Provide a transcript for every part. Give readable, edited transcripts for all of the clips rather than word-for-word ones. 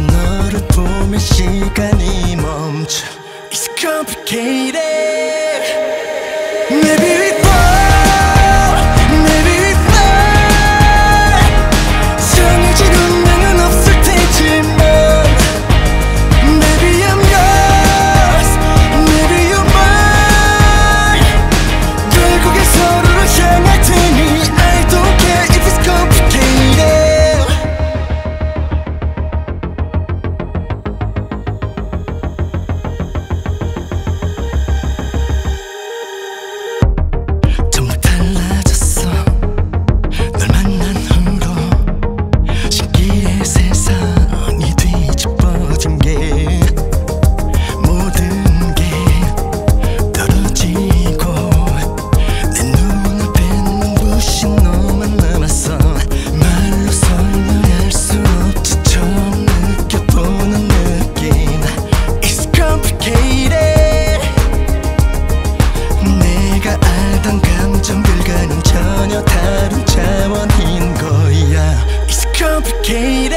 너를 보면 시간이 멈춰. It's complicated. Maybe we fall, maybe we fly. 정해진 운명은 없을 테지만 Maybe I'm yours, maybe you're mine. 결국에 서로를 향할 테니 I don't care if it's complicated. 정말 달라졌어 널 만난 후로. 신기해 세상이 뒤집어진 게. 모든 게 떨어지고 내 눈앞에 눈부신 너만 남았어. 말로 설명할 수 없지 처음 느껴보는 느낌. It's complicated. 내가 알던 감정들과는 전혀 다른 차원인 거야. It's complicated.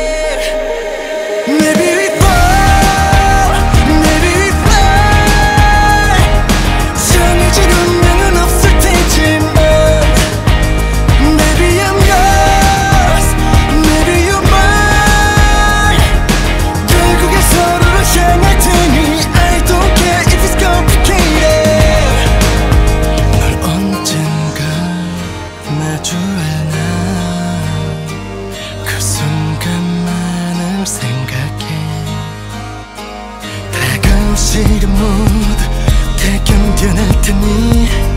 Maybe we fall, maybe we fly. 정해진 운명은 없을 테지만 Maybe I'm yours, maybe you're mine. 결국에 서로를 향할 테니 I don't care if it's complicated. 널 언젠가 마주할 날 그 순간만을 생각해. 다가올 시련 모두 다 견뎌낼 테니